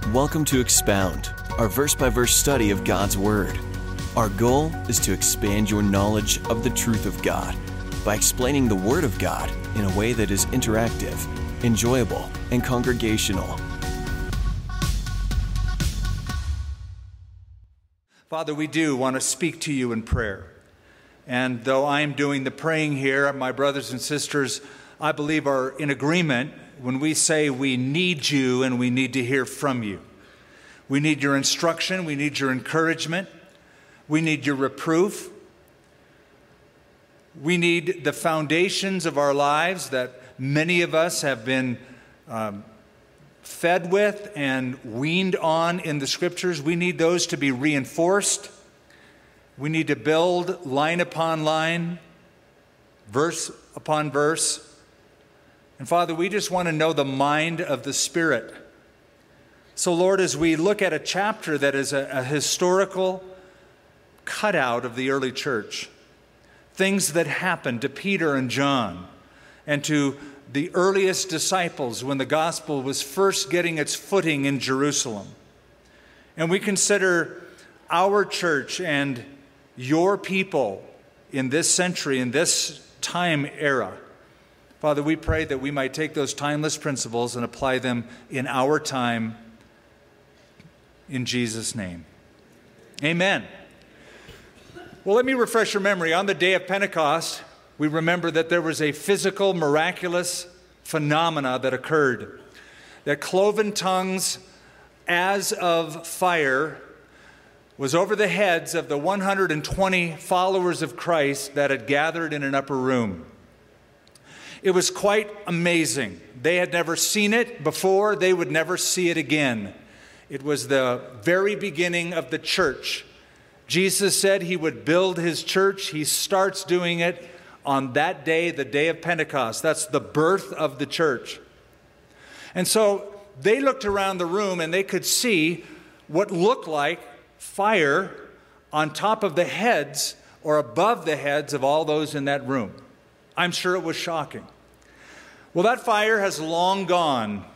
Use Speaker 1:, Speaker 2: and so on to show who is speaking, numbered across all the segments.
Speaker 1: Welcome to Expound, our verse-by-verse study of God's Word. Our goal is to expand your knowledge of the truth of God by explaining the Word of God in a way that is interactive, enjoyable, and congregational.
Speaker 2: Father, we do want to speak to you in prayer. And though I am doing the praying here, my brothers and sisters, I believe, are in agreement when we say we need you and we need to hear from you. We need your instruction. We need your encouragement. We need your reproof. We need the foundations of our lives that many of us have been fed with and weaned on in the Scriptures. We need those to be reinforced. We need to build line upon line, verse upon verse. And Father, we just want to know the mind of the Spirit. So Lord, as we look at a chapter that is a historical cutout of the early church, things that happened to Peter and John and to the earliest disciples when the gospel was first getting its footing in Jerusalem. And we consider our church and your people in this century, in this time era. Father, we pray that we might take those timeless principles and apply them in our time, in Jesus' name. Amen. Well, let me refresh your memory. On the day of Pentecost, we remember that there was a physical, miraculous phenomena that occurred. That cloven tongues as of fire was over the heads of the 120 followers of Christ that had gathered in an upper room. It was quite amazing. They had never seen it before. They would never see it again. It was the very beginning of the church. Jesus said he would build his church. He starts doing it on that day, the day of Pentecost. That's the birth of the church. And so they looked around the room and they could see what looked like fire on top of the heads or above the heads of all those in that room. I'm sure it was shocking. Well, that fire has long gone.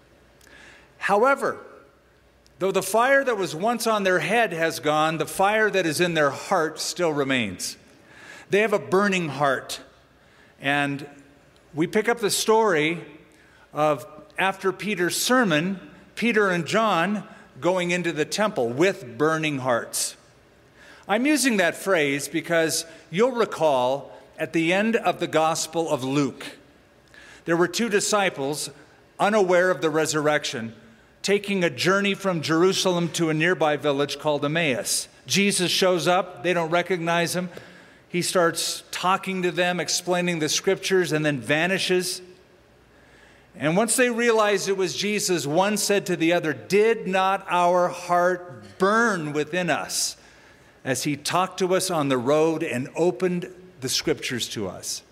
Speaker 2: However, though the fire that was once on their head has gone, the fire that is in their heart still remains. They have a burning heart. And we pick up the story of, after Peter's sermon, Peter and John going into the temple with burning hearts. I'm using that phrase because you'll recall at the end of the Gospel of Luke, there were two disciples, unaware of the resurrection, taking a journey from Jerusalem to a nearby village called Emmaus. Jesus shows up. They don't recognize him. He starts talking to them, explaining the Scriptures, and then vanishes. And once they realized it was Jesus, one said to the other, "Did not our heart burn within us as he talked to us on the road and opened the Scriptures to us?"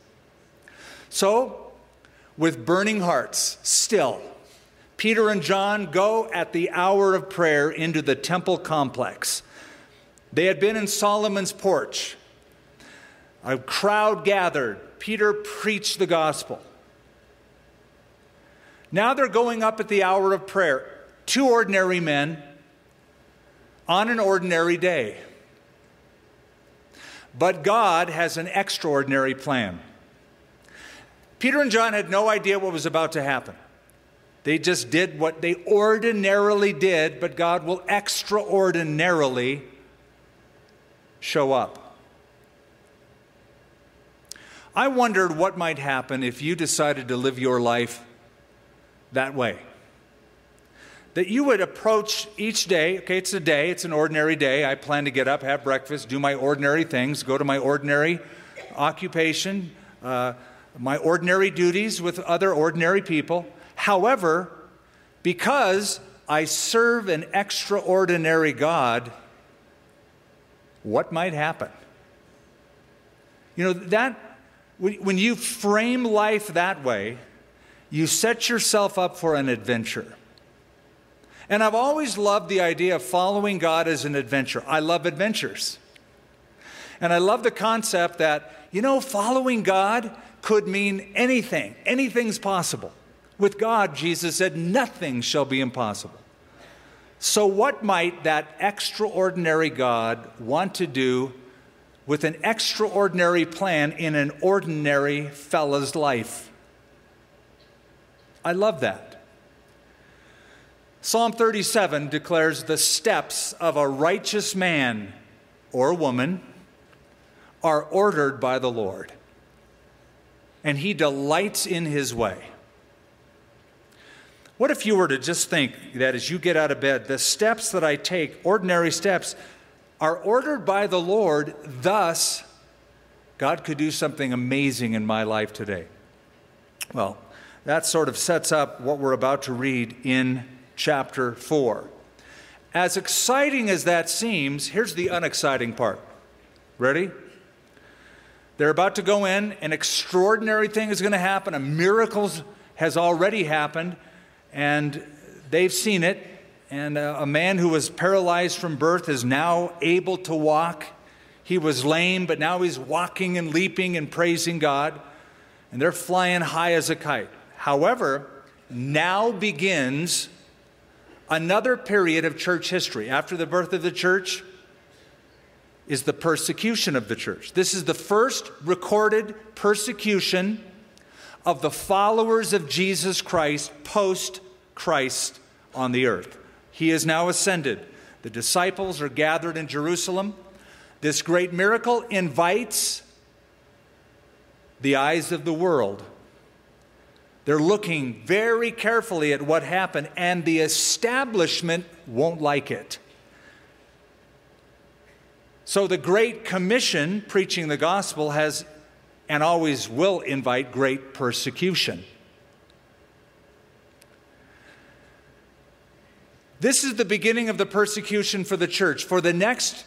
Speaker 2: So, with burning hearts, still, Peter and John go at the hour of prayer into the temple complex. They had been in Solomon's porch. A crowd gathered. Peter preached the gospel. Now they're going up at the hour of prayer. Two ordinary men on an ordinary day. But God has an extraordinary plan. Peter and John had no idea what was about to happen. They just did what they ordinarily did, but God will extraordinarily show up. I wondered what might happen if you decided to live your life that way. That you would approach each day, okay, it's a day, it's an ordinary day. I plan to get up, have breakfast, do my ordinary things, go to my ordinary occupation, my ordinary duties with other ordinary people. However, because I serve an extraordinary God, what might happen? You know, that when you frame life that way, you set yourself up for an adventure. And I've always loved the idea of following God as an adventure. I love adventures. And I love the concept that, following God could mean anything. Anything's possible. With God, Jesus said, nothing shall be impossible. So what might that extraordinary God want to do with an extraordinary plan in an ordinary fella's life? I love that. Psalm 37 declares the steps of a righteous man or woman are ordered by the Lord, and he delights in his way. What if you were to just think that as you get out of bed, the steps that I take, ordinary steps, are ordered by the Lord, thus God could do something amazing in my life today? Well, that sort of sets up what we're about to read in chapter 4. As exciting as that seems, here's the unexciting part. Ready? They're about to go in, an extraordinary thing is going to happen, a miracle has already happened, and they've seen it, and a man who was paralyzed from birth is now able to walk. He was lame, but now he's walking and leaping and praising God, and they're flying high as a kite. However, now begins another period of church history. After the birth of the church is the persecution of the church. This is the first recorded persecution of the followers of Jesus Christ post-Christ on the earth. He is now ascended. The disciples are gathered in Jerusalem. This great miracle invites the eyes of the world. They're looking very carefully at what happened, and the establishment won't like it. So the Great Commission, preaching the gospel, has and always will invite great persecution. This is the beginning of the persecution for the church. For the next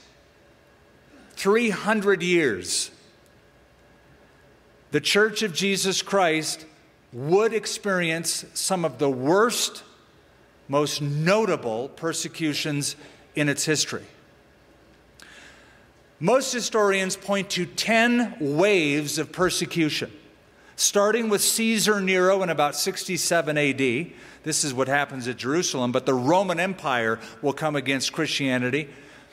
Speaker 2: 300 years, the Church of Jesus Christ would experience some of the worst, most notable persecutions in its history. Most historians point to 10 waves of persecution, starting with Caesar Nero in about 67 AD. This is what happens at Jerusalem, but the Roman Empire will come against Christianity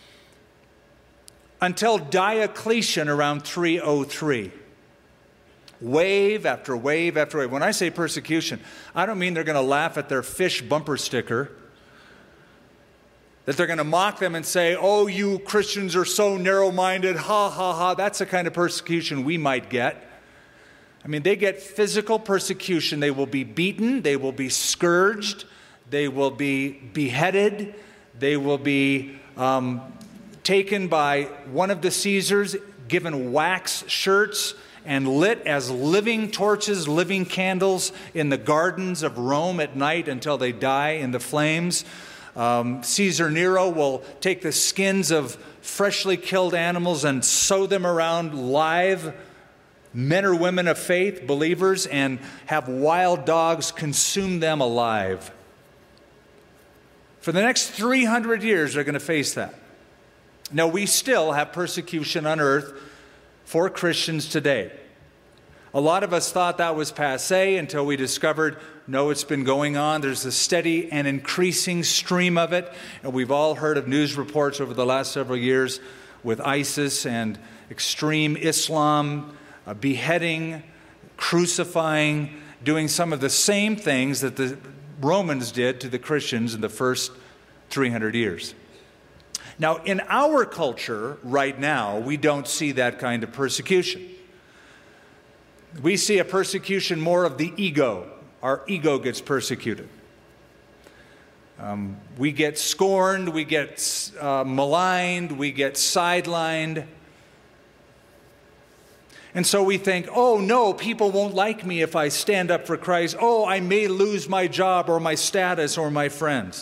Speaker 2: until Diocletian around 303. Wave after wave after wave. When I say persecution, I don't mean they're going to laugh at their fish bumper sticker, that they're going to mock them and say, oh, you Christians are so narrow-minded, ha, ha, ha. That's the kind of persecution we might get. I mean, they get physical persecution. They will be beaten. They will be scourged. They will be beheaded. They will be taken by one of the Caesars, given wax shirts, and lit as living torches, living candles in the gardens of Rome at night until they die in the flames. Caesar Nero will take the skins of freshly killed animals and sew them around live men or women of faith, believers, and have wild dogs consume them alive. For the next 300 years, they're going to face that. Now, we still have persecution on earth for Christians today. A lot of us thought that was passé until we discovered, no, it's been going on. There's a steady and increasing stream of it. And we've all heard of news reports over the last several years with ISIS and extreme Islam beheading, crucifying, doing some of the same things that the Romans did to the Christians in the first 300 years. Now, in our culture right now, we don't see that kind of persecution. We see a persecution more of the ego. Our ego gets persecuted. We get scorned, we get maligned, we get sidelined. And so we think, oh no, people won't like me if I stand up for Christ. Oh, I may lose my job or my status or my friends.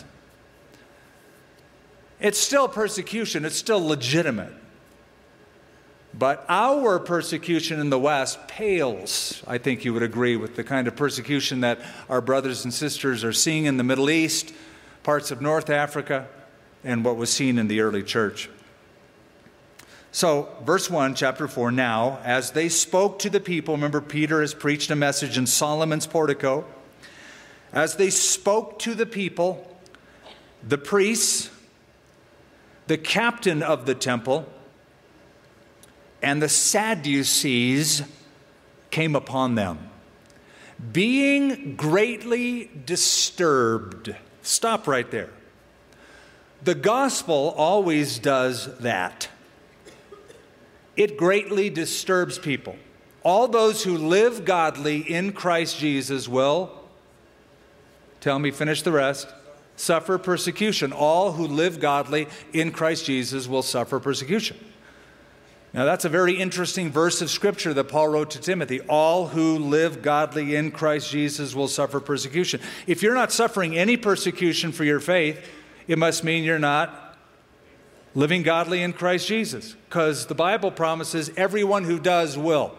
Speaker 2: It's still persecution, it's still legitimate. But our persecution in the West pales, I think you would agree, with the kind of persecution that our brothers and sisters are seeing in the Middle East, parts of North Africa, and what was seen in the early church. So, verse 1, chapter 4, now, as they spoke to the people, remember Peter has preached a message in Solomon's portico. As they spoke to the people, the priests, the captain of the temple, and the Sadducees came upon them, being greatly disturbed. Stop right there. The gospel always does that. It greatly disturbs people. All those who live godly in Christ Jesus will, tell me, finish the rest, suffer persecution. All who live godly in Christ Jesus will suffer persecution. Now, that's a very interesting verse of Scripture that Paul wrote to Timothy. All who live godly in Christ Jesus will suffer persecution. If you're not suffering any persecution for your faith, it must mean you're not living godly in Christ Jesus, because the Bible promises everyone who does will.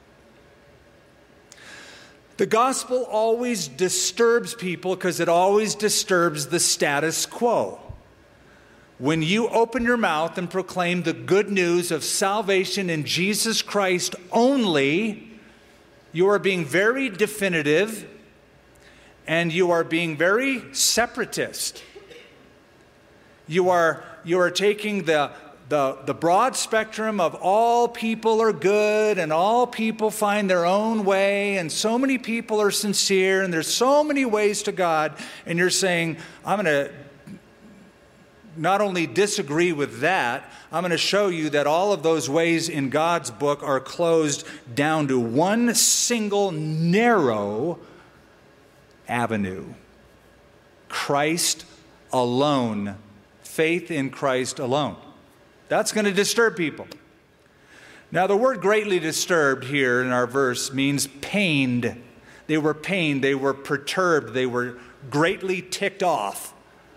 Speaker 2: The gospel always disturbs people because it always disturbs the status quo. When you open your mouth and proclaim the good news of salvation in Jesus Christ only, you are being very definitive and you are being very separatist. You are taking the broad spectrum of all people are good and all people find their own way and so many people are sincere and there's so many ways to God, and you're saying, I'm going to not only disagree with that, I'm going to show you that all of those ways in God's book are closed down to one single narrow avenue. Christ alone. Faith in Christ alone. That's going to disturb people. Now, the word greatly disturbed here in our verse means pained. They were pained. They were perturbed. They were greatly ticked off.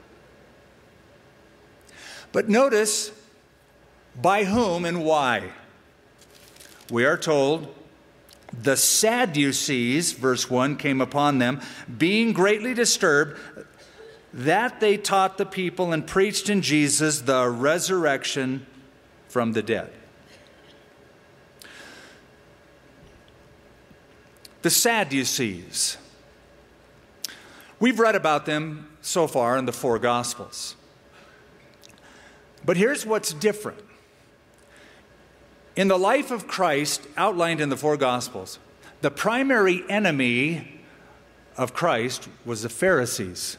Speaker 2: But notice by whom and why. We are told the Sadducees, verse 1, came upon them, being greatly disturbed, that they taught the people and preached in Jesus the resurrection from the dead. The Sadducees. We've read about them so far in the four Gospels. But here's what's different. In the life of Christ outlined in the four Gospels, the primary enemy of Christ was the Pharisees.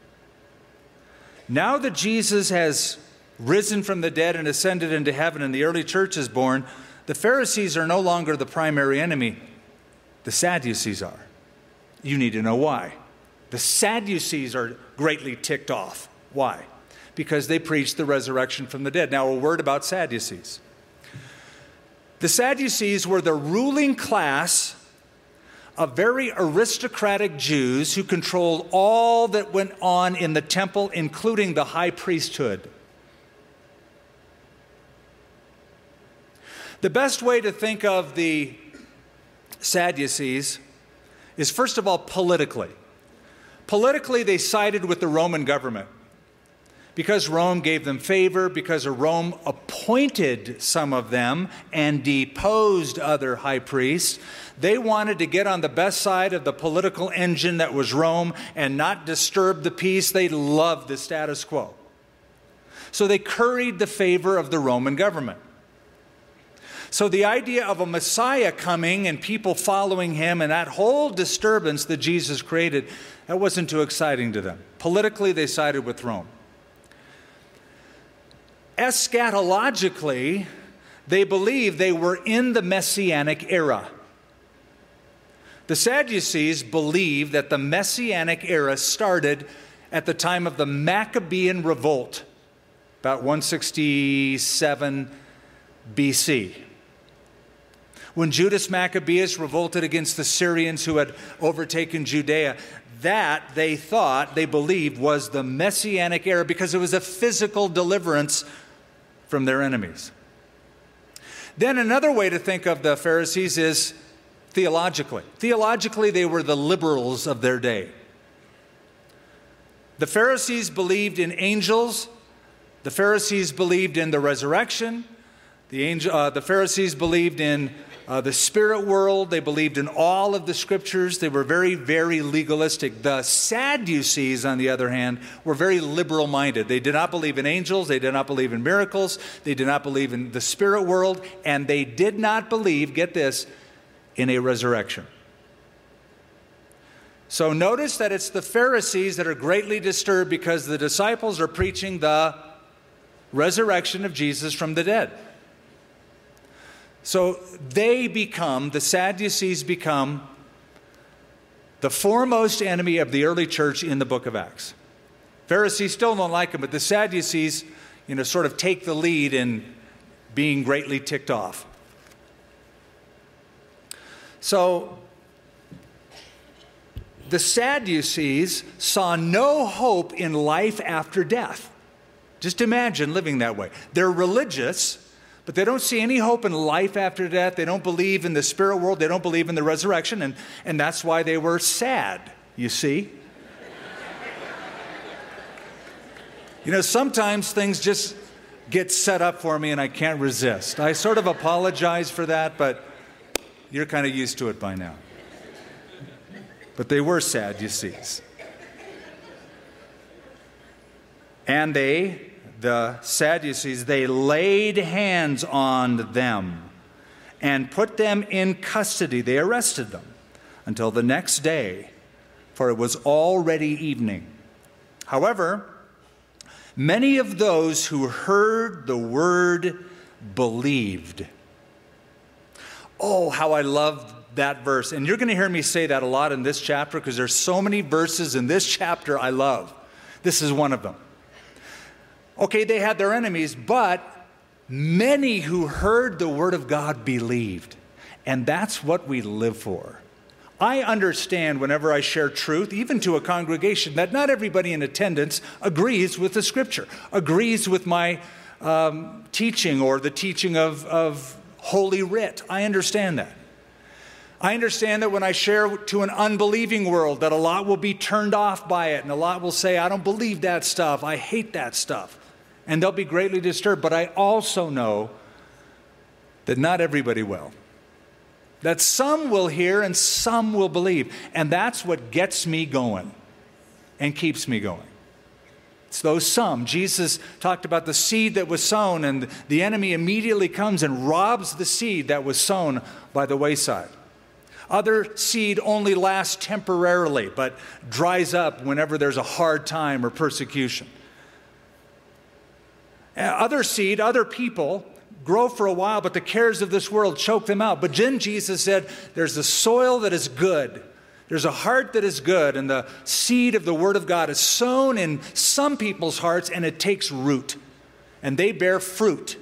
Speaker 2: Now that Jesus has risen from the dead and ascended into heaven and the early church is born, the Pharisees are no longer the primary enemy. The Sadducees are. You need to know why. The Sadducees are greatly ticked off. Why? Because they preached the resurrection from the dead. Now, a word about Sadducees. The Sadducees were the ruling class of very aristocratic Jews who controlled all that went on in the temple, including the high priesthood. The best way to think of the Sadducees is, first of all, politically. Politically, they sided with the Roman government. Because Rome gave them favor, because Rome appointed some of them and deposed other high priests, they wanted to get on the best side of the political engine that was Rome and not disturb the peace. They loved the status quo. So they curried the favor of the Roman government. So the idea of a Messiah coming and people following him and that whole disturbance that Jesus created, that wasn't too exciting to them. Politically, they sided with Rome. Eschatologically, they believed they were in the Messianic era. The Sadducees believed that the Messianic era started at the time of the Maccabean revolt, about 167 BC. When Judas Maccabeus revolted against the Syrians who had overtaken Judea, that they thought, they believed, was the Messianic era because it was a physical deliverance from their enemies. Then another way to think of the Pharisees is theologically. Theologically, they were the liberals of their day. The Pharisees believed in angels. The Pharisees believed in the resurrection. The Pharisees believed in the spirit world. They believed in all of the scriptures. They were very, very legalistic. The Sadducees, on the other hand, were very liberal-minded. They did not believe in angels. They did not believe in miracles. They did not believe in the spirit world. And they did not believe, get this, in a resurrection. So notice that it's the Pharisees that are greatly disturbed because the disciples are preaching the resurrection of Jesus from the dead. So the Sadducees become the foremost enemy of the early church in the book of Acts. Pharisees still don't like him, but the Sadducees, sort of take the lead in being greatly ticked off. So the Sadducees saw no hope in life after death. Just imagine living that way. They're religious, but they don't see any hope in life after death. They don't believe in the spirit world. They don't believe in the resurrection. And that's why they were sad, you see. Sometimes things just get set up for me and I can't resist. I sort of apologize for that, but you're kind of used to it by now. But they were Sadducees. And the Sadducees, they laid hands on them and put them in custody. They arrested them until the next day, for it was already evening. However, many of those who heard the word believed. Oh, how I love that verse. And you're going to hear me say that a lot in this chapter because there's so many verses in this chapter I love. This is one of them. Okay, they had their enemies, but many who heard the word of God believed. And that's what we live for. I understand whenever I share truth, even to a congregation, that not everybody in attendance agrees with the scripture, agrees with my teaching or the teaching of Holy Writ. I understand that. I understand that when I share to an unbelieving world, that a lot will be turned off by it, and a lot will say, I don't believe that stuff, I hate that stuff. And they'll be greatly disturbed. But I also know that not everybody will. That some will hear and some will believe. And that's what gets me going and keeps me going. It's those some. Jesus talked about the seed that was sown, and the enemy immediately comes and robs the seed that was sown by the wayside. Other seed only lasts temporarily, but dries up whenever there's a hard time or persecution. Other seed, other people grow for a while, but the cares of this world choke them out. But then Jesus said, there's a soil that is good. There's a heart that is good, and the seed of the Word of God is sown in some people's hearts, and it takes root, and they bear fruit.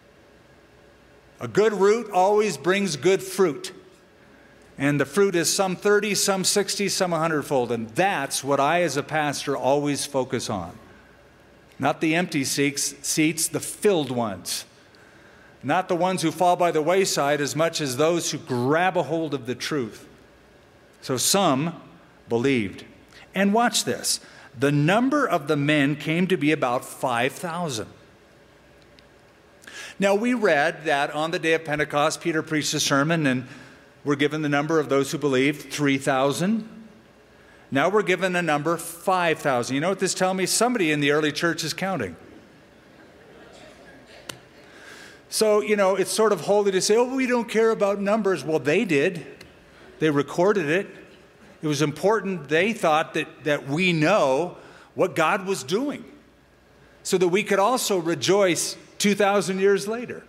Speaker 2: A good root always brings good fruit. And the fruit is some 30, some 60, some 100-fold. And that's what I, as a pastor, always focus on. Not the empty seats, the filled ones. Not the ones who fall by the wayside as much as those who grab a hold of the truth. So some believed. And watch this. The number of the men came to be about 5,000. Now, we read that on the day of Pentecost, Peter preached a sermon, and we're given the number of those who believed, 3,000. Now we're given a number, 5,000. You know what this tells me? Somebody in the early church is counting. So, it's sort of holy to say, oh, we don't care about numbers. Well, they did. They recorded it. It was important, they thought, that we know what God was doing so that we could also rejoice 2,000 years later.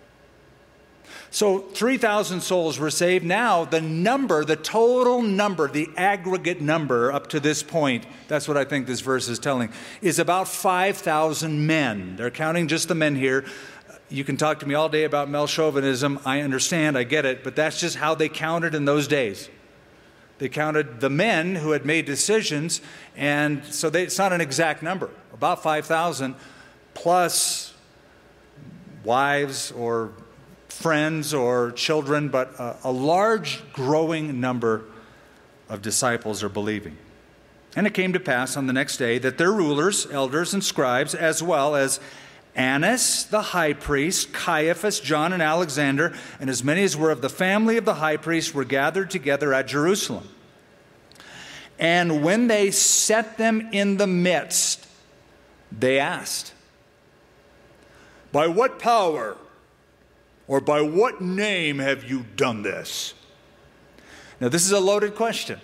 Speaker 2: So 3,000 souls were saved. Now the total number, the aggregate number up to this point, that's what I think this verse is telling, is about 5,000 men. They're counting just the men here. You can talk to me all day about male chauvinism. I understand, I get it, but that's just how they counted in those days. They counted the men who had made decisions, and so it's not an exact number. About 5,000 plus wives or friends or children, but a large growing number of disciples are believing. And it came to pass on the next day that their rulers, elders, and scribes, as well as Annas the high priest, Caiaphas, John, and Alexander, and as many as were of the family of the high priest were gathered together at Jerusalem. And when they set them in the midst, they asked, "By what power or by what name have you done this?" Now, this is a loaded question.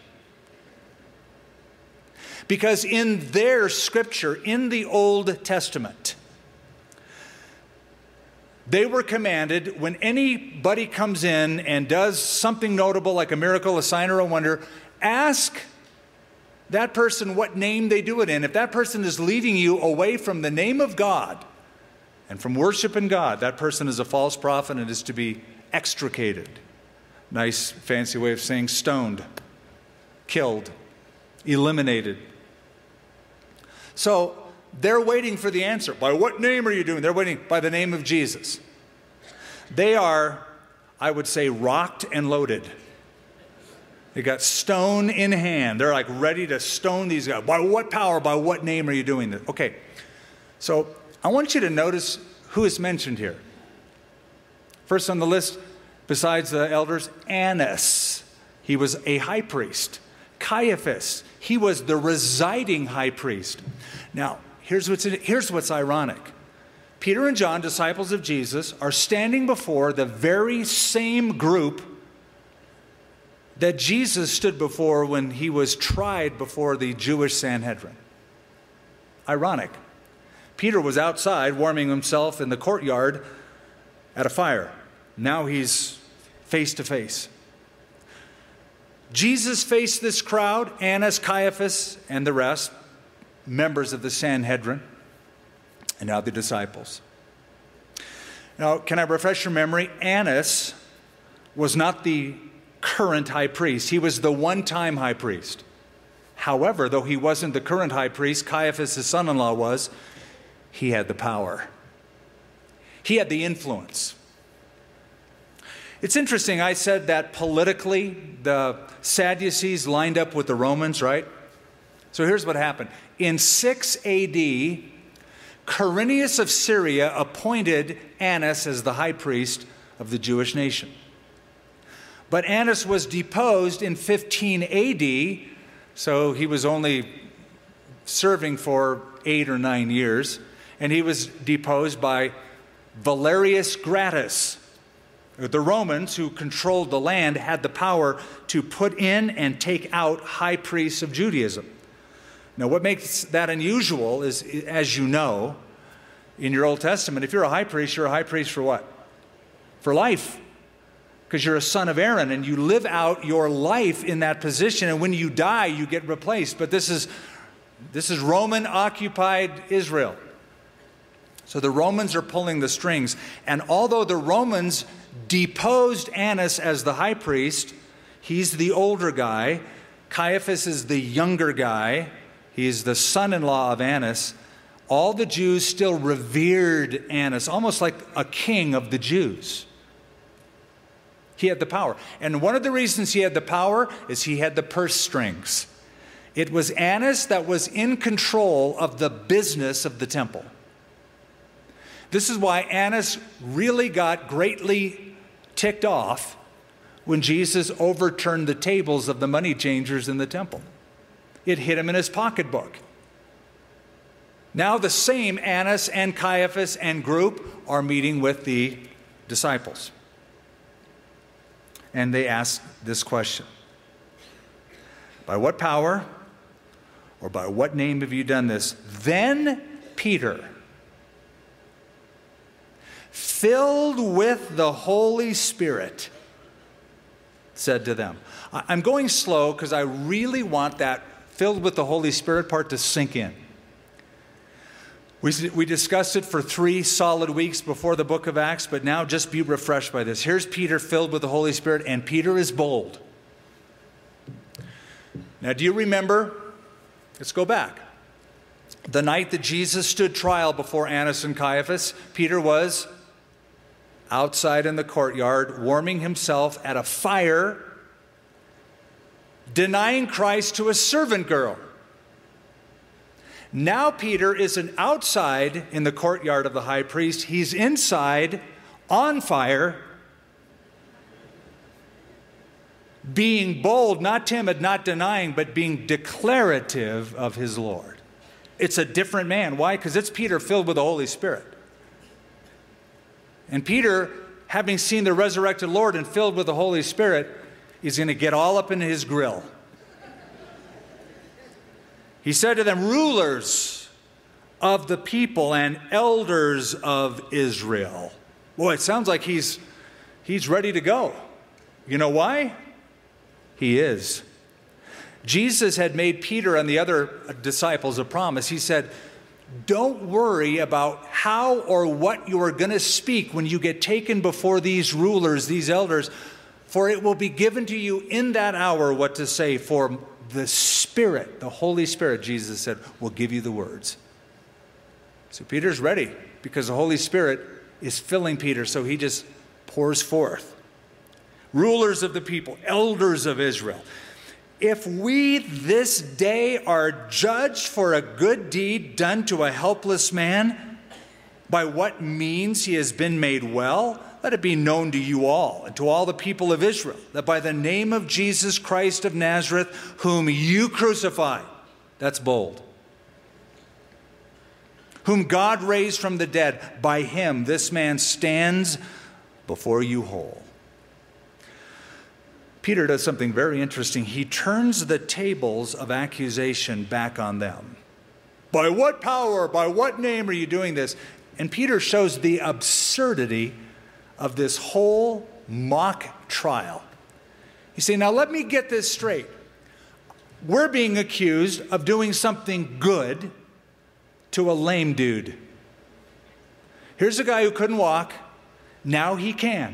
Speaker 2: Because in their scripture, in the Old Testament, they were commanded, when anybody comes in and does something notable like a miracle, a sign, or a wonder, ask that person what name they do it in. If that person is leading you away from the name of God and from worshiping God, that person is a false prophet and is to be extricated. Nice fancy way of saying stoned, killed, eliminated. So they're waiting for the answer. By what name are you doing? They're waiting by the name of Jesus. They are, I would say, rocked and loaded. They got stone in hand. They're like ready to stone these guys. By what power, by what name are you doing this? Okay, so I want you to notice who is mentioned here. First on the list, besides the elders, Annas. He was a high priest. Caiaphas, he was the residing high priest. Now, here's what's ironic. Peter and John, disciples of Jesus, are standing before the very same group that Jesus stood before when he was tried before the Jewish Sanhedrin. Ironic. Peter was outside warming himself in the courtyard at a fire. Now he's face to face. Jesus faced this crowd, Annas, Caiaphas, and the rest, members of the Sanhedrin, and now the disciples. Now, can I refresh your memory? Annas was not the current high priest. He was the one-time high priest. However, though he wasn't the current high priest, Caiaphas, his son-in-law, was. He had the power. He had the influence. It's interesting, I said that politically, the Sadducees lined up with the Romans, right? So here's what happened. In 6 AD, Quirinius of Syria appointed Annas as the high priest of the Jewish nation. But Annas was deposed in 15 AD, so he was only serving for 8 or 9 years, and he was deposed by Valerius Gratus. The Romans, who controlled the land, had the power to put in and take out high priests of Judaism. Now, what makes that unusual is, as you know, in your Old Testament, if you're a high priest for what? For life. Because you're a son of Aaron and you live out your life in that position, and when you die, you get replaced. But this is Roman-occupied Israel. So the Romans are pulling the strings. And although the Romans deposed Annas as the high priest, he's the older guy. Caiaphas is the younger guy. He's the son-in-law of Annas. All the Jews still revered Annas, almost like a king of the Jews. He had the power. And one of the reasons he had the power is he had the purse strings. It was Annas that was in control of the business of the temple. This is why Annas really got greatly ticked off when Jesus overturned the tables of the money changers in the temple. It hit him in his pocketbook. Now the same Annas and Caiaphas and group are meeting with the disciples. And they ask this question: by what power or by what name have you done this? Then Peter, filled with the Holy Spirit, said to them. I'm going slow because I really want that filled with the Holy Spirit part to sink in. We discussed it for 3 solid weeks before the book of Acts, but now just be refreshed by this. Here's Peter filled with the Holy Spirit, and Peter is bold. Now, do you remember? Let's go back. The night that Jesus stood trial before Annas and Caiaphas, Peter was outside in the courtyard, warming himself at a fire, denying Christ to a servant girl. Now Peter isn't outside in the courtyard of the high priest. He's inside, on fire, being bold, not timid, not denying, but being declarative of his Lord. It's a different man. Why? Because it's Peter filled with the Holy Spirit. And Peter, having seen the resurrected Lord and filled with the Holy Spirit, is going to get all up in his grill. He said to them, rulers of the people and elders of Israel. Boy, it sounds like he's ready to go. You know why? He is. Jesus had made Peter and the other disciples a promise. He said, don't worry about how or what you are going to speak when you get taken before these rulers, these elders, for it will be given to you in that hour what to say, for the Spirit, the Holy Spirit, Jesus said, will give you the words. So Peter's ready because the Holy Spirit is filling Peter, so he just pours forth. Rulers of the people, elders of Israel. If we this day are judged for a good deed done to a helpless man, by what means he has been made well, let it be known to you all and to all the people of Israel, that by the name of Jesus Christ of Nazareth, whom you crucified, that's bold, whom God raised from the dead, by him this man stands before you whole. Peter does something very interesting. He turns the tables of accusation back on them. By what power, by what name are you doing this? And Peter shows the absurdity of this whole mock trial. You see, now let me get this straight. We're being accused of doing something good to a lame dude. Here's a guy who couldn't walk. Now he can.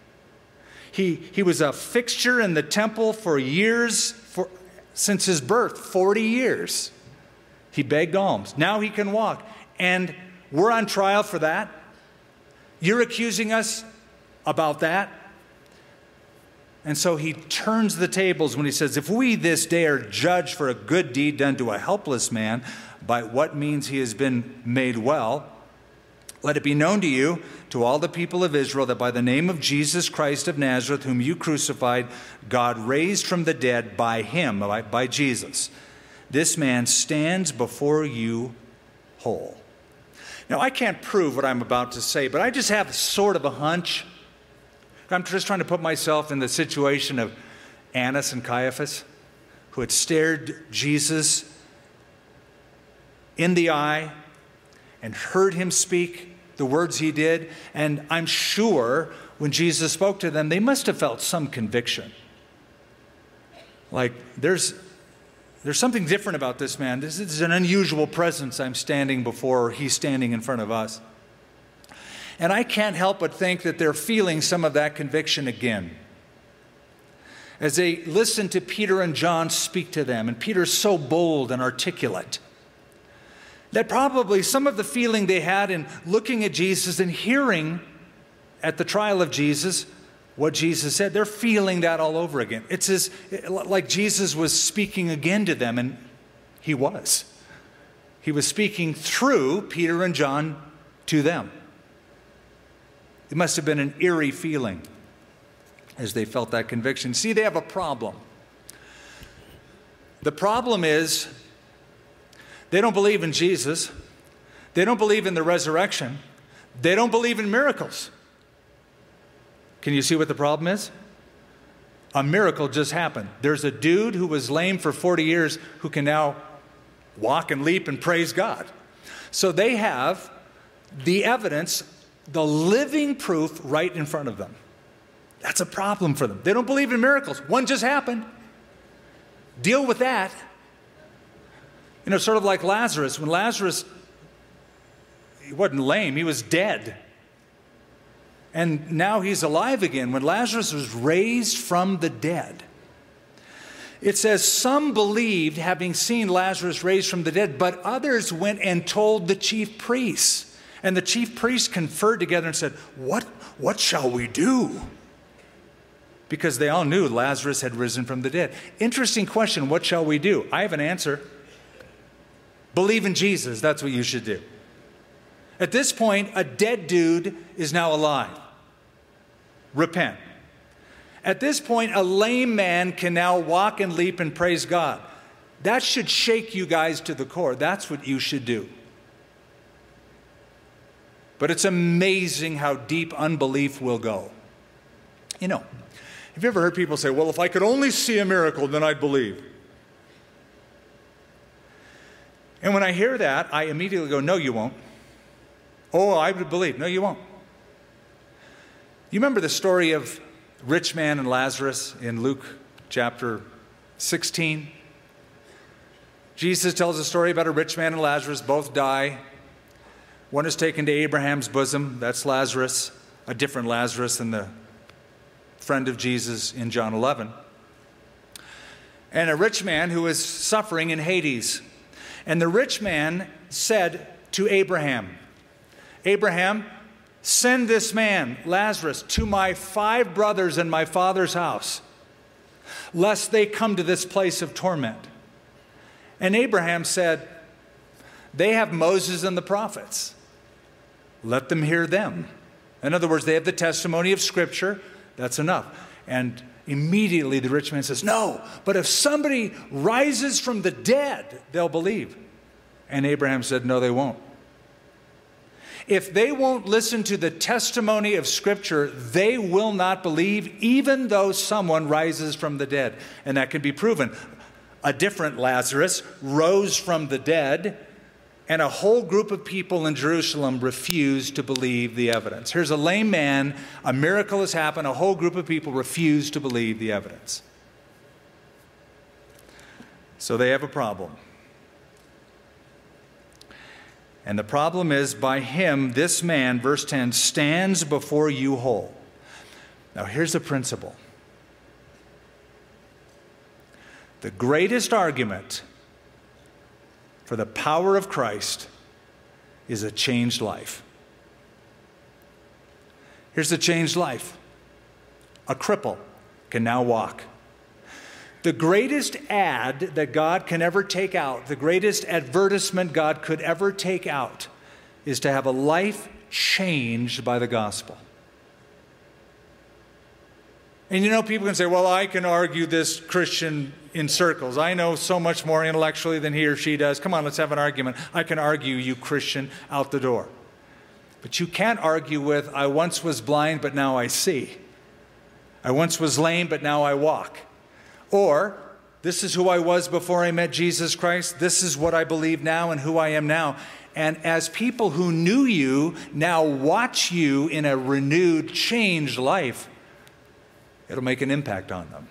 Speaker 2: He was a fixture in the temple for years, since his birth, 40 years. He begged alms. Now he can walk. And we're on trial for that. You're accusing us about that. And so he turns the tables when he says, if we this day are judged for a good deed done to a helpless man, by what means he has been made well, let it be known to you, to all the people of Israel, that by the name of Jesus Christ of Nazareth, whom you crucified, God raised from the dead by him, by Jesus. This man stands before you whole. Now, I can't prove what I'm about to say, but I just have sort of a hunch. I'm just trying to put myself in the situation of Annas and Caiaphas, who had stared Jesus in the eye and heard him speak the words he did. And I'm sure when Jesus spoke to them, they must have felt some conviction. Like, there's something different about this man. This is an unusual presence I'm standing before, or he's standing in front of us. And I can't help but think that they're feeling some of that conviction again, as they listen to Peter and John speak to them. And Peter's so bold and articulate that probably some of the feeling they had in looking at Jesus and hearing at the trial of Jesus what Jesus said, they're feeling that all over again. It's like Jesus was speaking again to them, and he was. He was speaking through Peter and John to them. It must have been an eerie feeling as they felt that conviction. See, they have a problem. The problem is, they don't believe in Jesus. They don't believe in the resurrection. They don't believe in miracles. Can you see what the problem is? A miracle just happened. There's a dude who was lame for 40 years who can now walk and leap and praise God. So they have the evidence, the living proof right in front of them. That's a problem for them. They don't believe in miracles. One just happened. Deal with that. You know, sort of like Lazarus. When Lazarus, he wasn't lame, he was dead. And now he's alive again. When Lazarus was raised from the dead, it says, some believed, having seen Lazarus raised from the dead, but others went and told the chief priests. And the chief priests conferred together and said, what shall we do? Because they all knew Lazarus had risen from the dead. Interesting question, what shall we do? I have an answer. Believe in Jesus. That's what you should do. At this point, a dead dude is now alive. Repent. At this point, a lame man can now walk and leap and praise God. That should shake you guys to the core. That's what you should do. But it's amazing how deep unbelief will go. You know, have you ever heard people say, well, if I could only see a miracle, then I'd believe? And when I hear that, I immediately go, no, you won't. Oh, I would believe. No, you won't. You remember the story of rich man and Lazarus in Luke chapter 16? Jesus tells a story about a rich man and Lazarus. Both die. One is taken to Abraham's bosom. That's Lazarus, a different Lazarus than the friend of Jesus in John 11. And a rich man who is suffering in Hades. And the rich man said to Abraham, Abraham, send this man, Lazarus, to my 5 brothers in my father's house, lest they come to this place of torment. And Abraham said, they have Moses and the prophets. Let them hear them. In other words, they have the testimony of Scripture. That's enough. And immediately the rich man says, no, but if somebody rises from the dead, they'll believe. And Abraham said, no, they won't. If they won't listen to the testimony of Scripture, they will not believe, even though someone rises from the dead. And that can be proven. A different Lazarus rose from the dead, and a whole group of people in Jerusalem refused to believe the evidence. Here's a lame man, a miracle has happened, a whole group of people refuse to believe the evidence. So they have a problem. And the problem is, by him, this man, verse 10, stands before you whole. Now here's the principle. The greatest argument for the power of Christ is a changed life. Here's the changed life. A cripple can now walk. The greatest ad that God can ever take out, the greatest advertisement God could ever take out, is to have a life changed by the gospel. And you know, people can say, well, I can argue this Christian in circles. I know so much more intellectually than he or she does. Come on, let's have an argument. I can argue you Christian out the door. But you can't argue with, I once was blind, but now I see. I once was lame, but now I walk. Or, this is who I was before I met Jesus Christ. This is what I believe now and who I am now. And as people who knew you now watch you in a renewed, changed life, it'll make an impact on them.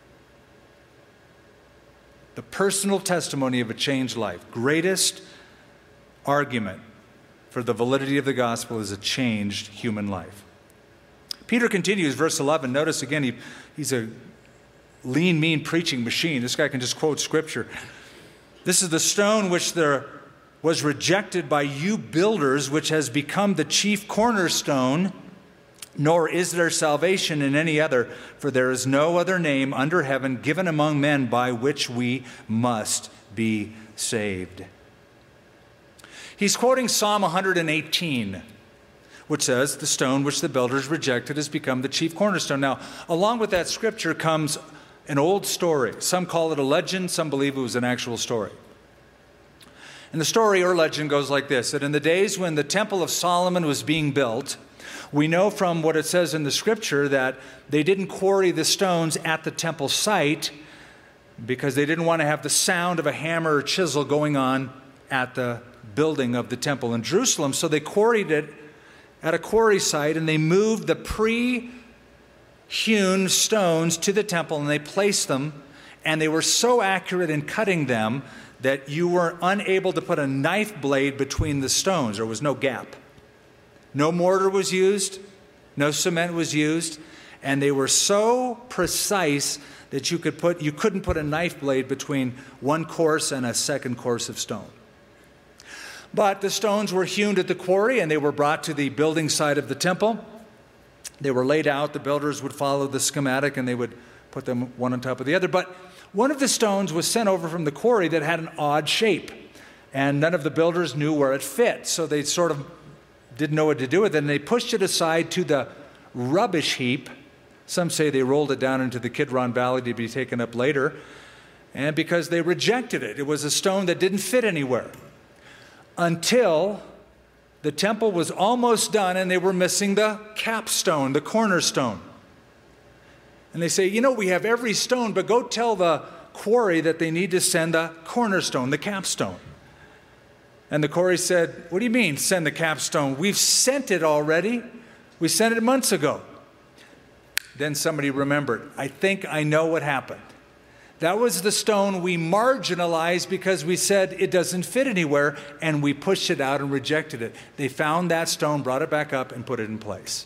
Speaker 2: The personal testimony of a changed life. Greatest argument for the validity of the gospel is a changed human life. Peter continues, verse 11. Notice again, he's a lean, mean preaching machine. This guy can just quote Scripture. This is the stone which there was rejected by you builders, which has become the chief cornerstone. Nor is there salvation in any other, for there is no other name under heaven given among men by which we must be saved. He's quoting Psalm 118, which says, the stone which the builders rejected has become the chief cornerstone. Now, along with that scripture comes an old story. Some call it a legend, some believe it was an actual story. And the story or legend goes like this, that in the days when the Temple of Solomon was being built, we know from what it says in the scripture that they didn't quarry the stones at the temple site because they didn't want to have the sound of a hammer or chisel going on at the building of the temple in Jerusalem. So they quarried it at a quarry site, and they moved the pre-hewn stones to the temple, and they placed them, and they were so accurate in cutting them that you were unable to put a knife blade between the stones. There was no gap. No mortar was used, no cement was used, and they were so precise that you couldn't put a knife blade between one course and a second course of stone. But the stones were hewn at the quarry, and they were brought to the building site of the temple. They were laid out. The builders would follow the schematic, and they would put them one on top of the other. But one of the stones was sent over from the quarry that had an odd shape. And none of the builders knew where it fit, so they sort of didn't know what to do with it, and they pushed it aside to the rubbish heap. Some say they rolled it down into the Kidron Valley to be taken up later, and because they rejected it. It was a stone that didn't fit anywhere. Until the temple was almost done and they were missing the capstone, the cornerstone. And they say, we have every stone, but go tell the quarry that they need to send the cornerstone, the capstone. And the quarry said, what do you mean, send the capstone? We've sent it already. We sent it months ago. Then somebody remembered, I think I know what happened. That was the stone we marginalized because we said it doesn't fit anywhere, and we pushed it out and rejected it. They found that stone, brought it back up, and put it in place.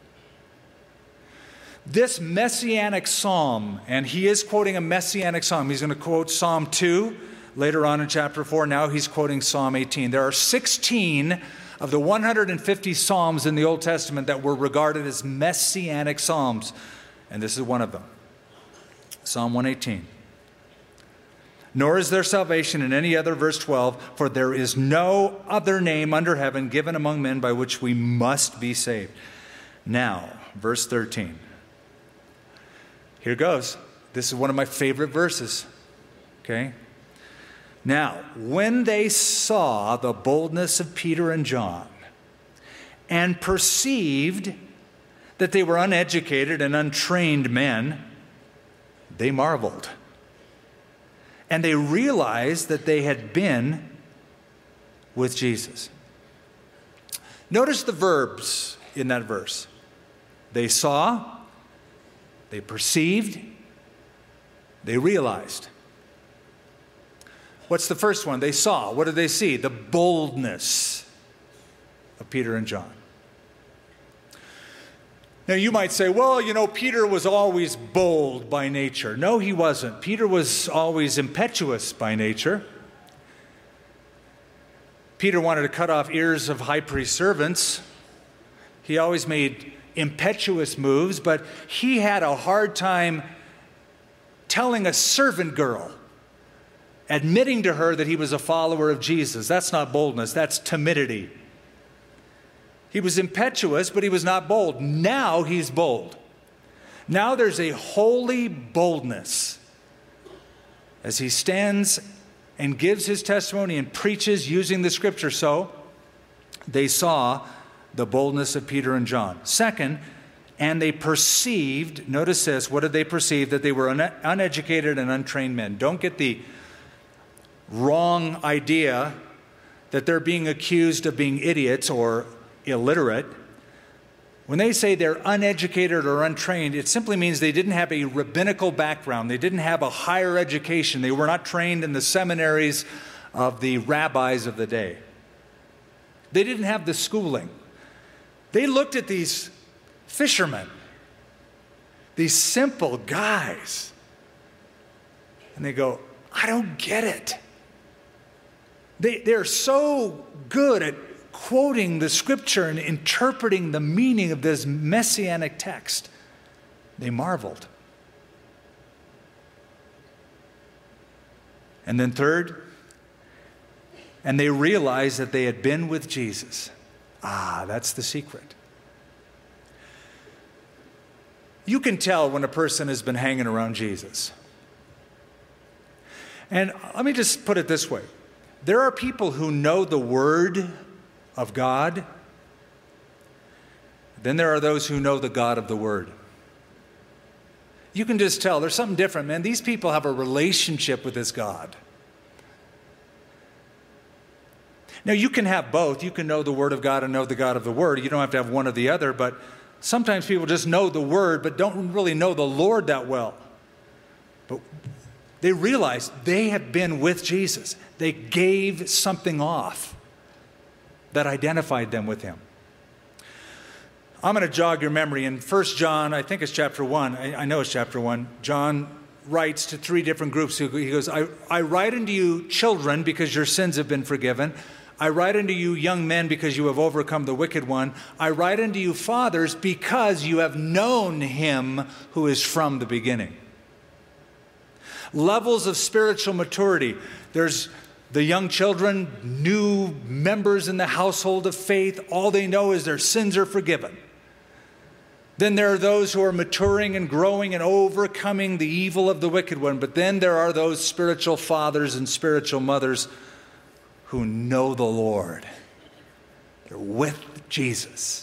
Speaker 2: This messianic psalm, and he is quoting a messianic psalm. He's going to quote Psalm 2 later on in chapter 4. Now he's quoting Psalm 18. There are 16 of the 150 psalms in the Old Testament that were regarded as messianic psalms, and this is one of them. Psalm 118. Nor is there salvation in any other, verse 12, for there is no other name under heaven given among men by which we must be saved. Now, verse 13. Here goes. This is one of my favorite verses. Okay? Now, when they saw the boldness of Peter and John and perceived that they were uneducated and untrained men, they marveled. And they realized that they had been with Jesus. Notice the verbs in that verse. They saw, they perceived, they realized. What's the first one? They saw. What did they see? The boldness of Peter and John. Now you might say, well, Peter was always bold by nature. No, he wasn't. Peter was always impetuous by nature. Peter wanted to cut off ears of high priest servants. He always made impetuous moves, but he had a hard time telling a servant girl, admitting to her that he was a follower of Jesus. That's not boldness, that's timidity. He was impetuous, but he was not bold. Now he's bold. Now there's a holy boldness as he stands and gives his testimony and preaches using the scripture. So they saw the boldness of Peter and John. Second, and they perceived, notice this, what did they perceive? That they were uneducated and untrained men. Don't get the wrong idea that they're being accused of being idiots or illiterate. When they say they're uneducated or untrained, it simply means they didn't have a rabbinical background. They didn't have a higher education. They were not trained in the seminaries of the rabbis of the day. They didn't have the schooling. They looked at these fishermen, these simple guys, and they go, I don't get it. They're so good at quoting the scripture and interpreting the meaning of this messianic text. They marveled. And then third, and they realized that they had been with Jesus. That's the secret. You can tell when a person has been hanging around Jesus. And let me just put it this way. There are people who know the Word of God. Then there are those who know the God of the Word. You can just tell there's something different, man. These people have a relationship with this God. Now, you can have both. You can know the Word of God and know the God of the Word. You don't have to have one or the other, but sometimes people just know the Word but don't really know the Lord that well. But they realize they have been with Jesus. They gave something off that identified them with him. I'm going to jog your memory. In 1 John, I think it's chapter 1. I know it's chapter 1. John writes to 3 different groups. He goes, I write unto you children because your sins have been forgiven. I write unto you young men because you have overcome the wicked one. I write unto you fathers because you have known him who is from the beginning. Levels of spiritual maturity. There's The young children, new members in the household of faith, all they know is their sins are forgiven. Then there are those who are maturing and growing and overcoming the evil of the wicked one. But then there are those spiritual fathers and spiritual mothers who know the Lord. They're with Jesus.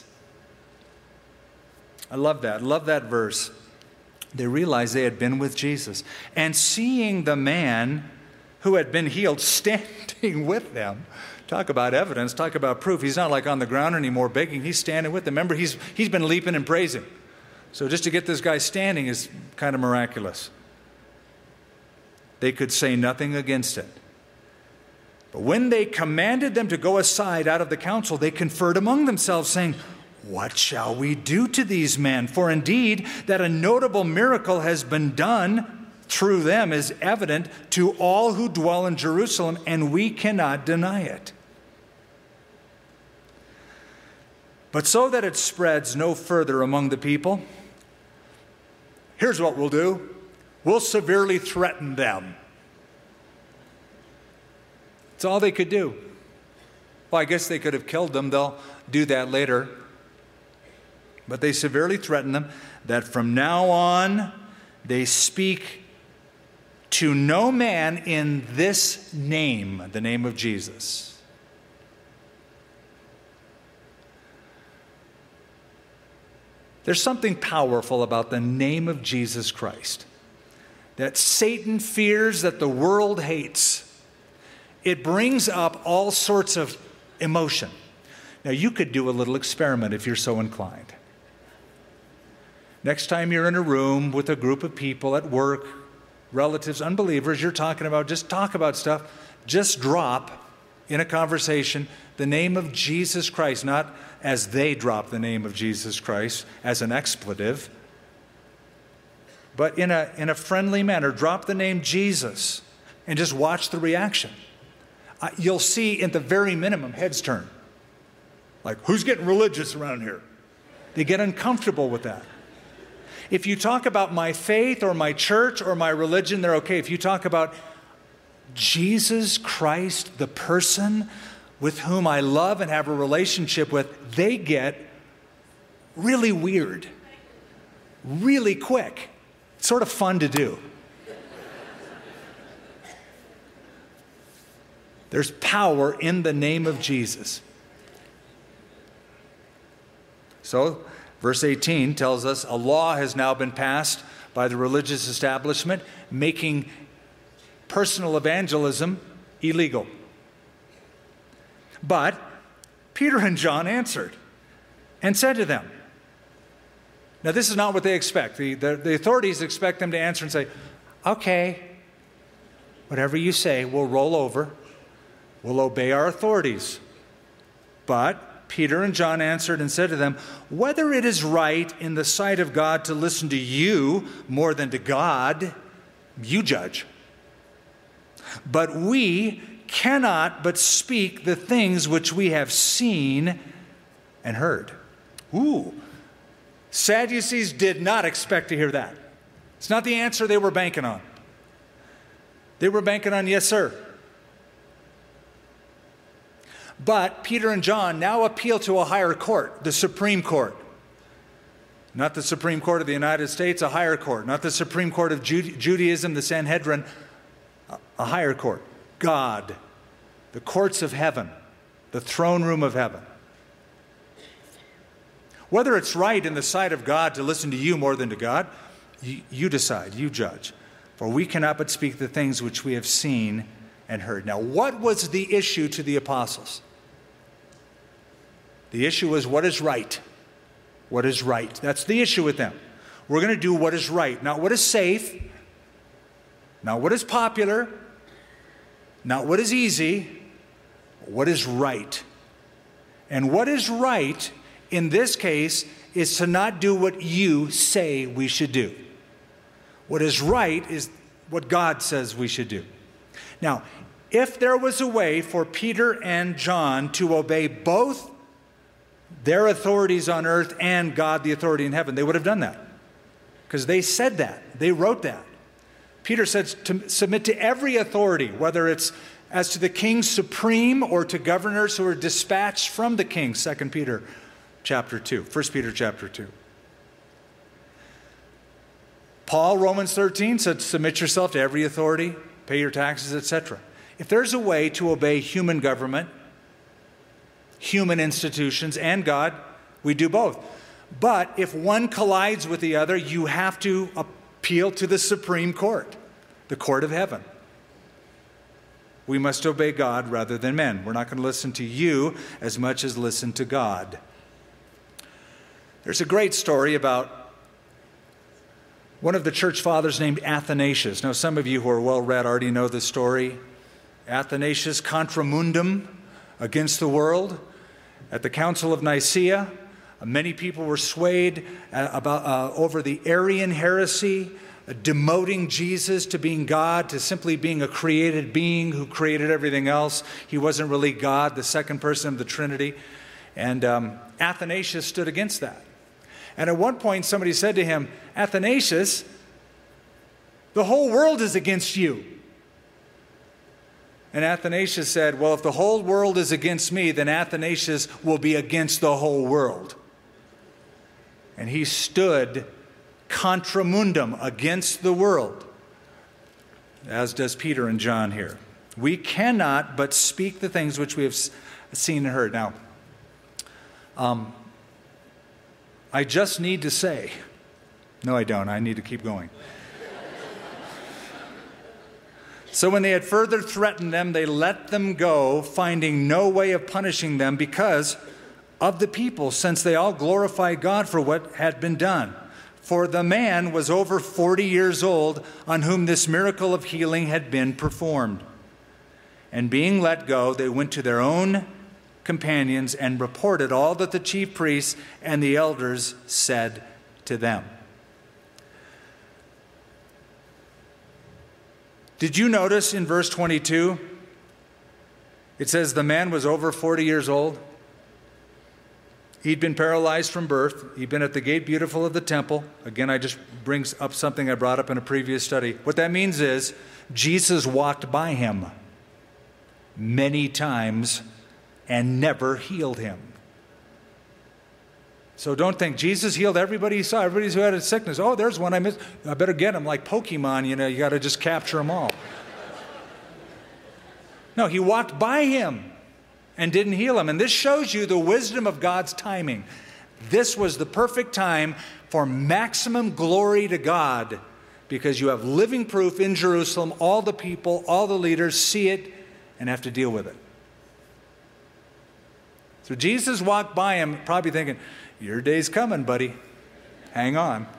Speaker 2: I love that. I love that verse. They realized they had been with Jesus. And seeing the man who had been healed standing with them. Talk about evidence, talk about proof. He's not like on the ground anymore begging. He's standing with them. Remember, he's been leaping and praising. So just to get this guy standing is kind of miraculous. They could say nothing against it. But when they commanded them to go aside out of the council, they conferred among themselves, saying, "What shall we do to these men? For indeed that a notable miracle has been done through them is evident to all who dwell in Jerusalem, and we cannot deny it." But so that it spreads no further among the people, here's what we'll do. We'll severely threaten them. That's all they could do. Well, I guess they could have killed them. They'll do that later. But they severely threaten them that from now on they speak to no man in this name, the name of Jesus. There's something powerful about the name of Jesus Christ that Satan fears, that the world hates. It brings up all sorts of emotion. Now, you could do a little experiment if you're so inclined. Next time you're in a room with a group of people at work, relatives, unbelievers, just talk about stuff. Just drop in a conversation the name of Jesus Christ, not as they drop the name of Jesus Christ as an expletive, but in a friendly manner. Drop the name Jesus and just watch the reaction. You'll see at the very minimum heads turn. Like, who's getting religious around here? They get uncomfortable with that. If you talk about my faith or my church or my religion, they're okay. If you talk about Jesus Christ, the person with whom I love and have a relationship with, they get really weird, really quick. It's sort of fun to do. There's power in the name of Jesus. So, verse 18 tells us a law has now been passed by the religious establishment, making personal evangelism illegal. But Peter and John answered and said to them, now this is not what they expect. The authorities expect them to answer and say, okay, whatever you say, we'll roll over. We'll obey our authorities. But Peter and John answered and said to them, whether it is right in the sight of God to listen to you more than to God, you judge. But we cannot but speak the things which we have seen and heard. Ooh. Sadducees did not expect to hear that. It's not the answer they were banking on. They were banking on, yes, sir. But Peter and John now appeal to a higher court, the Supreme Court. Not the Supreme Court of the United States, a higher court. Not the Supreme Court of Judaism, the Sanhedrin, a higher court. God, the courts of heaven, the throne room of heaven. Whether it's right in the sight of God to listen to you more than to God, you decide, you judge. For we cannot but speak the things which we have seen and heard. Now, what was the issue to the apostles? The issue was what is right. What is right? That's the issue with them. We're going to do what is right, not what is safe, not what is popular, not what is easy, what is right. And what is right in this case is to not do what you say we should do. What is right is what God says we should do. Now, if there was a way for Peter and John to obey both their authorities on earth and God, the authority in heaven, they would have done that. Because they said that. They wrote that. Peter said to submit to every authority, whether it's as to the king supreme or to governors who are dispatched from the king, 2 Peter chapter 2, 1 Peter chapter 2. Paul, Romans 13, said, submit yourself to every authority, pay your taxes, etc. If there's a way to obey human government, human institutions, and God, we do both. But if one collides with the other, you have to appeal to the Supreme Court, the court of heaven. We must obey God rather than men. We're not going to listen to you as much as listen to God. There's a great story about one of the church fathers named Athanasius. Now, some of you who are well-read already know the story. Athanasius contra mundum, against the world. At the Council of Nicaea, many people were swayed over the Arian heresy, demoting Jesus to being God, to simply being a created being who created everything else. He wasn't really God, the second person of the Trinity. And Athanasius stood against that. And at one point, somebody said to him, Athanasius, the whole world is against you. And Athanasius said, well, if the whole world is against me, then Athanasius will be against the whole world. And he stood contra mundum, against the world, as does Peter and John here. We cannot but speak the things which we have seen and heard. Now, I just need to say, no, I don't. I need to keep going. So when they had further threatened them, they let them go, finding no way of punishing them because of the people, since they all glorified God for what had been done. For the man was over 40 years old on whom this miracle of healing had been performed. And being let go, they went to their own companions and reported all that the chief priests and the elders said to them. Did you notice in verse 22, it says the man was over 40 years old? He'd been paralyzed from birth. He'd been at the gate beautiful of the temple. Again, I just brings up something I brought up in a previous study. What that means is Jesus walked by him many times and never healed him. So don't think Jesus healed everybody he saw, everybody who had a sickness. Oh, there's one I missed. I better get him like Pokemon, you got to just capture them all. No, he walked by him and didn't heal him. And this shows you the wisdom of God's timing. This was the perfect time for maximum glory to God because you have living proof in Jerusalem. All the people, all the leaders see it and have to deal with it. So Jesus walked by him probably thinking, your day's coming, buddy. Hang on.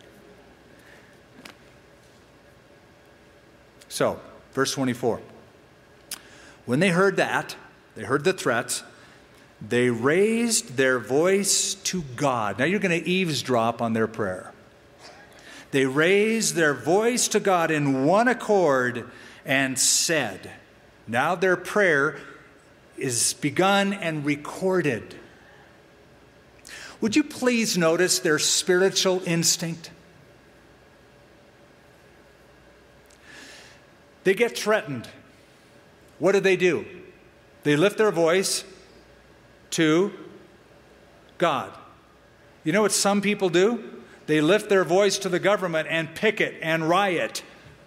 Speaker 2: So, verse 24. When they heard that, they heard the threats, they raised their voice to God. Now you're going to eavesdrop on their prayer. They raised their voice to God in one accord and said, now their prayer is begun and recorded. Would you please notice their spiritual instinct? They get threatened. What do? They lift their voice to God. You know what some people do? They lift their voice to the government and picket and riot.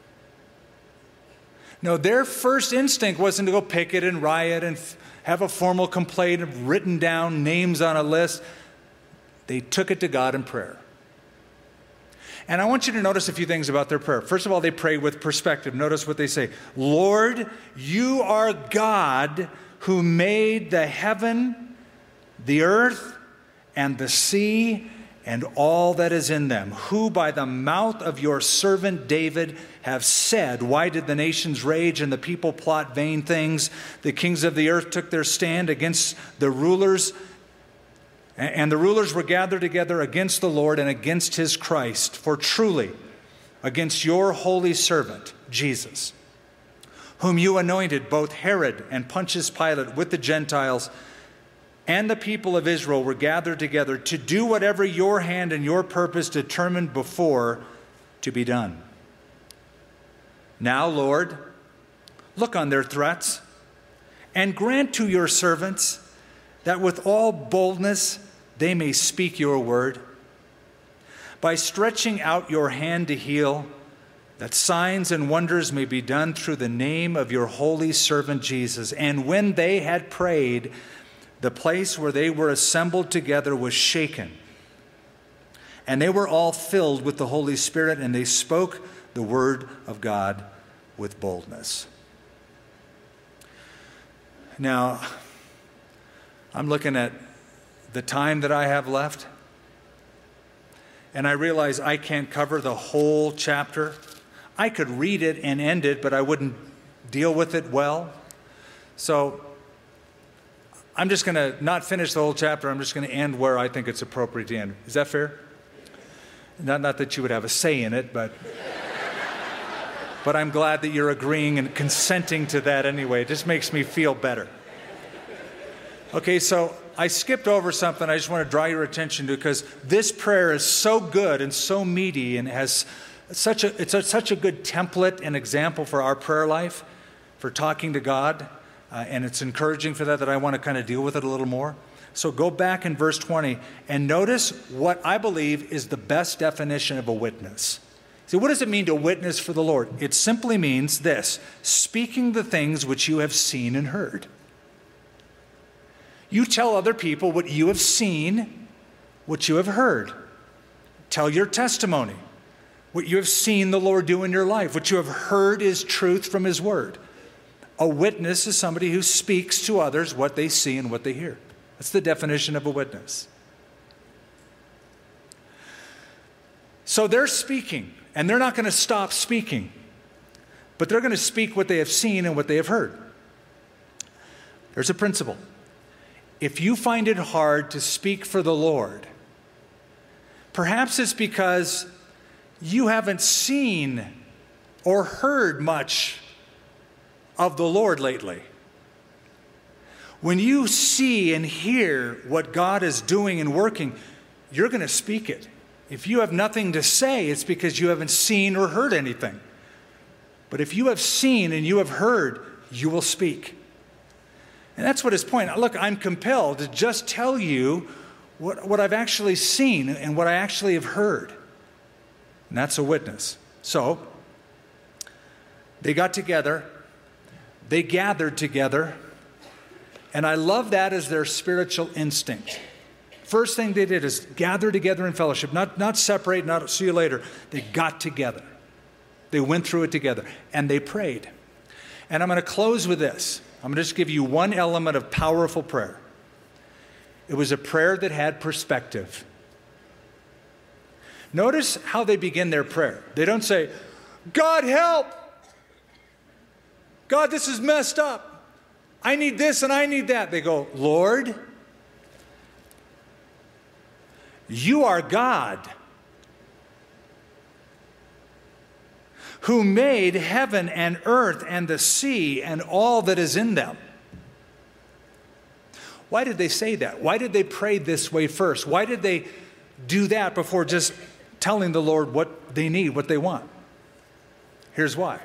Speaker 2: No, their first instinct wasn't to go picket and riot and have a formal complaint of written down names on a list. They took it to God in prayer. And I want you to notice a few things about their prayer. First of all, they pray with perspective. Notice what they say. Lord, you are God who made the heaven, the earth, and the sea, and all that is in them, who by the mouth of your servant David have said, why did the nations rage and the people plot vain things? The kings of the earth took their stand against the rulers, and the rulers were gathered together against the Lord and against his Christ. For truly, against your holy servant, Jesus, whom you anointed, both Herod and Pontius Pilate with the Gentiles and the people of Israel were gathered together to do whatever your hand and your purpose determined before to be done. Now, Lord, look on their threats, and grant to your servants that with all boldness they may speak your word. By stretching out your hand to heal, that signs and wonders may be done through the name of your holy servant Jesus. And when they had prayed, the place where they were assembled together was shaken. And they were all filled with the Holy Spirit, and they spoke the word of God with boldness. Now, I'm looking at the time that I have left, and I realize I can't cover the whole chapter. I could read it and end it, but I wouldn't deal with it well. So I'm just going to not finish the whole chapter. I'm just going to end where I think it's appropriate to end. Is that fair? Not that you would have a say in it, but I'm glad that you're agreeing and consenting to that anyway. It just makes me feel better. Okay, so I skipped over something I just want to draw your attention to, because this prayer is so good and so meaty and has such a good template and example for our prayer life, for talking to God, and it's encouraging for that I want to kind of deal with it a little more. So go back in verse 20 and notice what I believe is the best definition of a witness. See, what does it mean to witness for the Lord? It simply means this: speaking the things which you have seen and heard. You tell other people what you have seen, what you have heard. Tell your testimony, what you have seen the Lord do in your life, what you have heard is truth from His Word. A witness is somebody who speaks to others what they see and what they hear. That's the definition of a witness. So they're speaking, and they're not going to stop speaking, but they're going to speak what they have seen and what they have heard. There's a principle. If you find it hard to speak for the Lord, perhaps it's because you haven't seen or heard much of the Lord lately. When you see and hear what God is doing and working, you're going to speak it. If you have nothing to say, it's because you haven't seen or heard anything. But if you have seen and you have heard, you will speak. And that's what his point. Look, I'm compelled to just tell you what I've actually seen and what I actually have heard. And that's a witness. So, they got together. They gathered together. And I love that as their spiritual instinct. First thing they did is gather together in fellowship, not separate, not see you later. They got together. They went through it together, and they prayed. And I'm going to close with this. I'm going to just give you one element of powerful prayer. It was a prayer that had perspective. Notice how they begin their prayer. They don't say, God help! God, this is messed up. I need this and I need that. They go, Lord, you are God who made heaven and earth and the sea and all that is in them. Why did they say that? Why did they pray this way first? Why did they do that before just telling the Lord what they need, what they want? Here's why.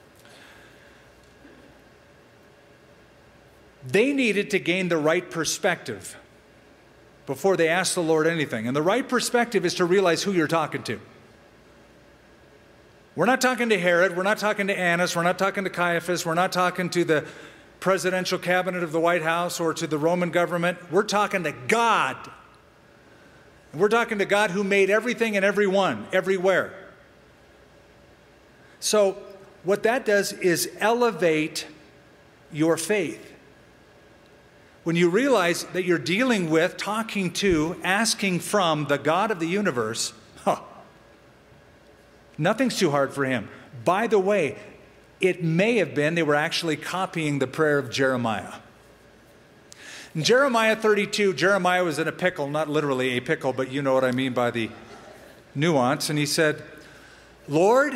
Speaker 2: They needed to gain the right perspective before they asked the Lord anything. And the right perspective is to realize who you're talking to. We're not talking to Herod. We're not talking to Annas. We're not talking to Caiaphas. We're not talking to the presidential cabinet of the White House or to the Roman government. We're talking to God. We're talking to God who made everything and everyone, everywhere. So what that does is elevate your faith. When you realize that you're dealing with, talking to, asking from the God of the universe, nothing's too hard for him. By the way, it may have been they were actually copying the prayer of Jeremiah. In Jeremiah 32, Jeremiah was in a pickle, not literally a pickle, but you know what I mean by the nuance. And he said, Lord,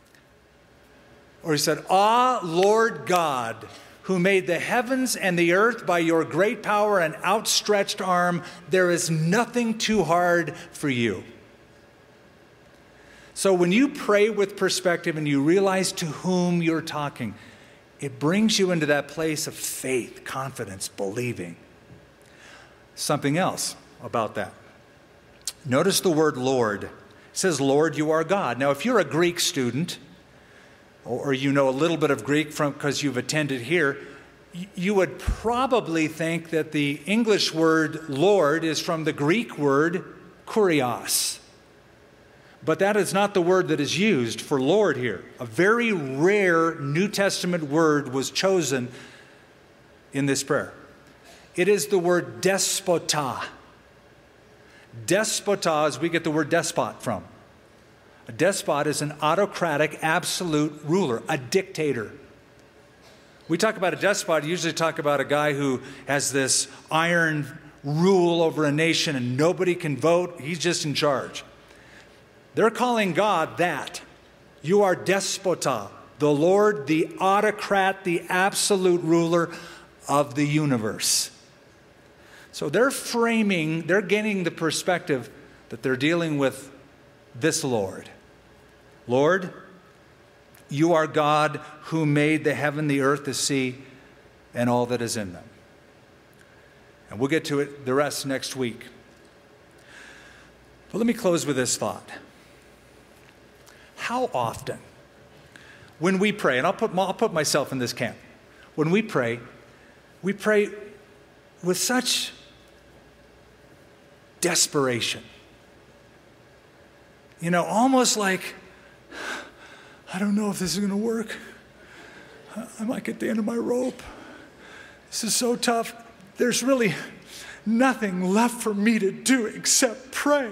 Speaker 2: or he said, Ah, Lord God, who made the heavens and the earth by your great power and outstretched arm, there is nothing too hard for you. So when you pray with perspective and you realize to whom you're talking, It brings you into that place of faith, confidence, believing. Something else about that. Notice the word Lord. It says, Lord, you are God. Now, if you're a Greek student, or you know a little bit of Greek because you've attended here, you would probably think that the English word Lord is from the Greek word kurios. But that is not the word that is used for Lord here. A very rare New Testament word was chosen in this prayer. It is the word despota. Despota is we get the word despot from. A despot is an autocratic, absolute ruler, a dictator. We talk about a despot, usually talk about a guy who has this iron rule over a nation and nobody can vote. He's just in charge. They're calling God that. You are despota, the Lord, the autocrat, the absolute ruler of the universe. So they're getting the perspective that they're dealing with this Lord. Lord, you are God who made the heaven, the earth, the sea, and all that is in them. And we'll get to it, the rest next week. But let me close with this thought. How often, when we pray, and I'll put myself in this camp. When we pray with such desperation. You know, almost like, I don't know if this is going to work. I might get the end of my rope. This is so tough. There's really nothing left for me to do except pray.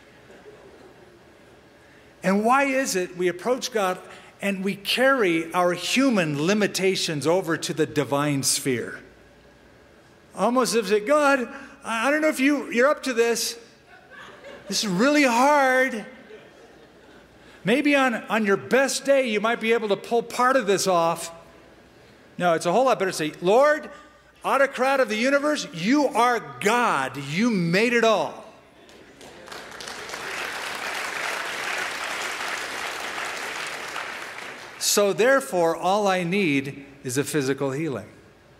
Speaker 2: And why is it we approach God and we carry our human limitations over to the divine sphere? Almost as if, God, I don't know if you're up to this. This is really hard. Maybe on your best day, you might be able to pull part of this off. No, it's a whole lot better to say, Lord, autocrat of the universe, you are God. You made it all. So therefore, all I need is a physical healing.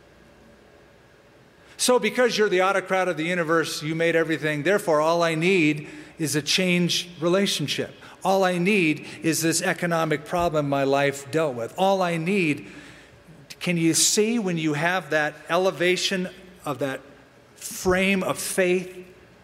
Speaker 2: So because you're the autocrat of the universe, you made everything, therefore all I need is a changed relationship. All I need is this economic problem my life dealt with. All I need, can you see when you have that elevation of that frame of faith?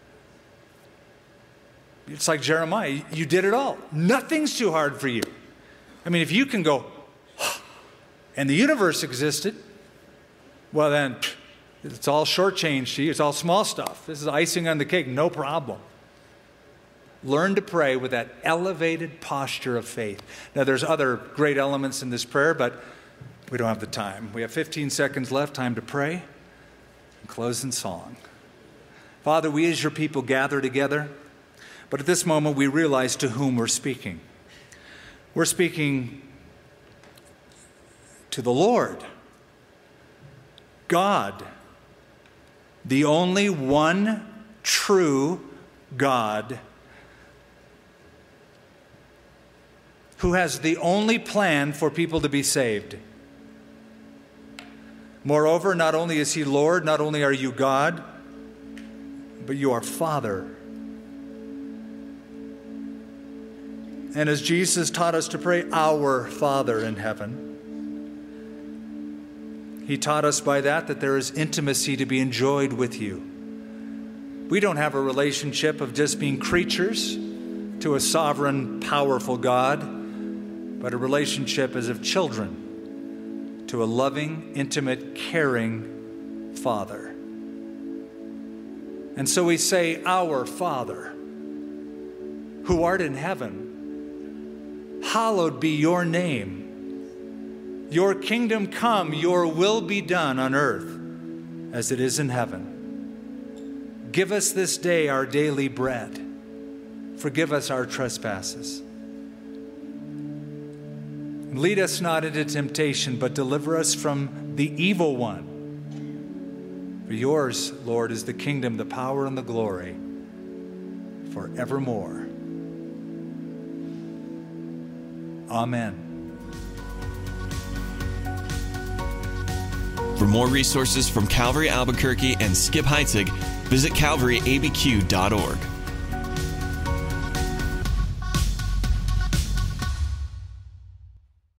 Speaker 2: It's like Jeremiah, you did it all. Nothing's too hard for you. I mean, if you can go, and the universe existed, well then, it's all shortchanged to you. It's all small stuff. This is icing on the cake, no problem. Learn to pray with that elevated posture of faith. Now, there's other great elements in this prayer, but we don't have the time. We have 15 seconds left, time to pray and close in song. Father, we as your people gather together, but at this moment we realize to whom we're speaking. We're speaking to the Lord, God, the only one true God, who has the only plan for people to be saved. Moreover, not only is he Lord, not only are you God, but you are Father. And as Jesus taught us to pray, our Father in heaven, he taught us by that there is intimacy to be enjoyed with you. We don't have a relationship of just being creatures to a sovereign, powerful God, but a relationship as of children to a loving, intimate, caring Father. And so we say, our Father, who art in heaven, hallowed be your name. Your kingdom come, your will be done on earth as it is in heaven. Give us this day our daily bread. Forgive us our trespasses. Lead us not into temptation, but deliver us from the evil one. For yours, Lord, is the kingdom, the power, and the glory forevermore. Amen.
Speaker 1: For more resources from Calvary Albuquerque and Skip Heitzig, visit calvaryabq.org.